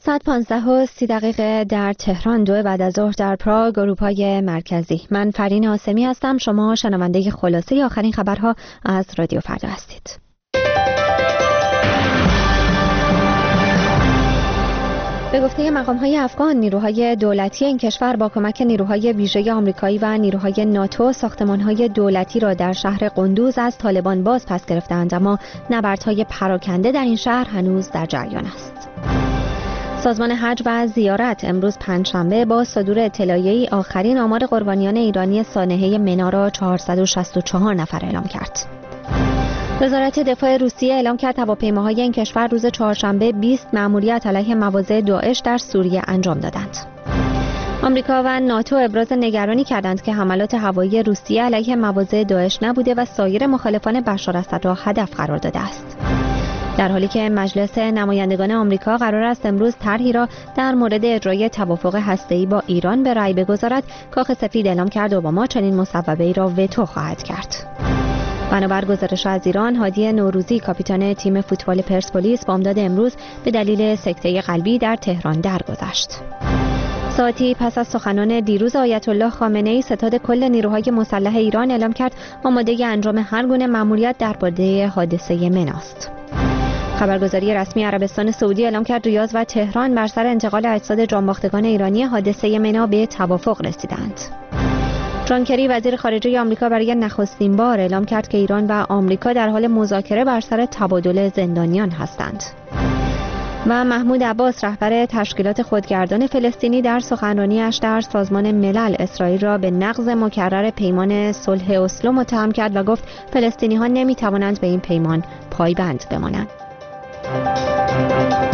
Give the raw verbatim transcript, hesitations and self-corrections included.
ساعت پانزده و سی دقیقه در تهران، دو بعد از ظهر در پراگ، اروپای مرکزی. من فرین آسمی هستم. شما شنونده خلاصه آخرین خبرها از رادیو فردا هستید. به گفته مقام‌های افغان، نیروهای دولتی این کشور با کمک نیروهای ویژه آمریکایی و نیروهای ناتو ساختمان‌های دولتی را در شهر قندوز از طالبان باز پس گرفتند، اما نبردهای پراکنده در این شهر هنوز در جریان است. سازمان حج و زیارت امروز پنجشنبه با صدور اطلاعیه‌ای آخرین آمار قربانیان ایرانی سانحه منا را چهارصد و شصت و چهار نفر اعلام کرد. وزارت دفاع روسیه اعلام کرد هواپیماهای این کشور روز چهارشنبه بیست مأموریت علیه مواضع داعش در سوریه انجام دادند. آمریکا و ناتو ابراز نگرانی کردند که حملات هوایی روسیه علیه مواضع داعش نبوده و سایر مخالفان بشار اسد را هدف قرار داده است. در حالی که مجلس نمایندگان آمریکا قرار است امروز طرحی را در مورد اجرای توافق هسته‌ای با ایران به رأی بگذارد، کاخ سفید اعلام کرد اوباما چنین مصوبه‌ای را وتو خواهد کرد. بنابر گزارش از ایران، هادی نوروزی کاپیتان تیم فوتبال پرسپولیس بامداد امروز به دلیل سکته قلبی در تهران درگذشت. ساعتی پس از سخنان دیروز آیت الله خامنه‌ای، ستاد کل نیروهای مسلح ایران اعلام کرد آمادگی انجام هر گونه مأموریت درباره حادثه مناست. خبرگزاری رسمی عربستان سعودی اعلام کرد ریاض و تهران بر سر انتقال اجساد جانباختگان ایرانی حادثه منا به توافق رسیدند. جان کری وزیر خارجه آمریکا برای نخستین بار اعلام کرد که ایران و آمریکا در حال مذاکره بر سر تبادل زندانیان هستند. و محمود عباس رهبر تشکیلات خودگردان فلسطینی در سخنرانی‌اش در سازمان ملل اسرائیل را به نقض مکرر پیمان صلح اسلو متهم کرد و گفت فلسطینی‌ها نمی‌توانند به این پیمان پایبند بمانند.